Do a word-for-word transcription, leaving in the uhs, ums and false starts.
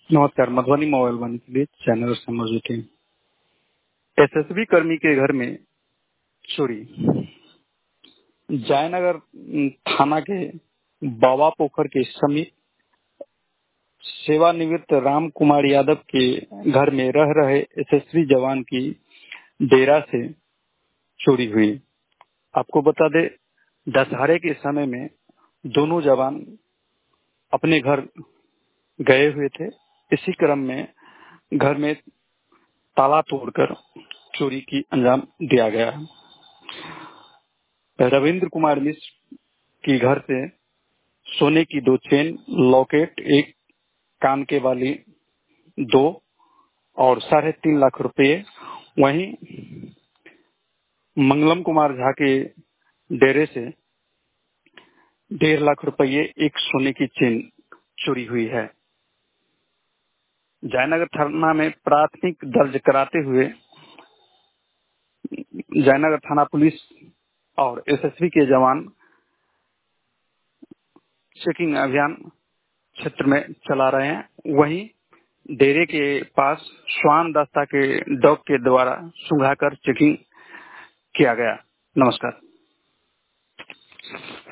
नमस्कार। Madhubani mobile one के लिए चैनल से मौजूद है। एसएसबी कर्मी के घर में चोरी। जयनगर थाना के बाबा पोखर के समीप सेवानिवृत्त राम कुमार यादव के घर में रह रहे एसएसबी जवान की डेरा से चोरी हुई। आपको बता दें, दशहरे के समय में दोनों जवान अपने घर गए हुए थे। इसी क्रम में घर में ताला तोड़कर चोरी की अंजाम दिया गया है। रविंद्र कुमार मिश्र की घर से सोने की दो चेन, लॉकेट, एक कान के वाली, दो और साढ़े तीन लाख रुपए, वहीं मंगलम कुमार झा के डेरे से डेढ़ लाख रुपये, एक सोने की चेन चोरी हुई है। जयनगर थाना में प्राथमिक दर्ज कराते हुए जयनगर थाना पुलिस और एसएसबी के जवान चेकिंग अभियान क्षेत्र में चला रहे हैं। वहीं डेरे के पास श्वान दस्ता के डॉग के द्वारा सूंघाकर चेकिंग किया गया। नमस्कार।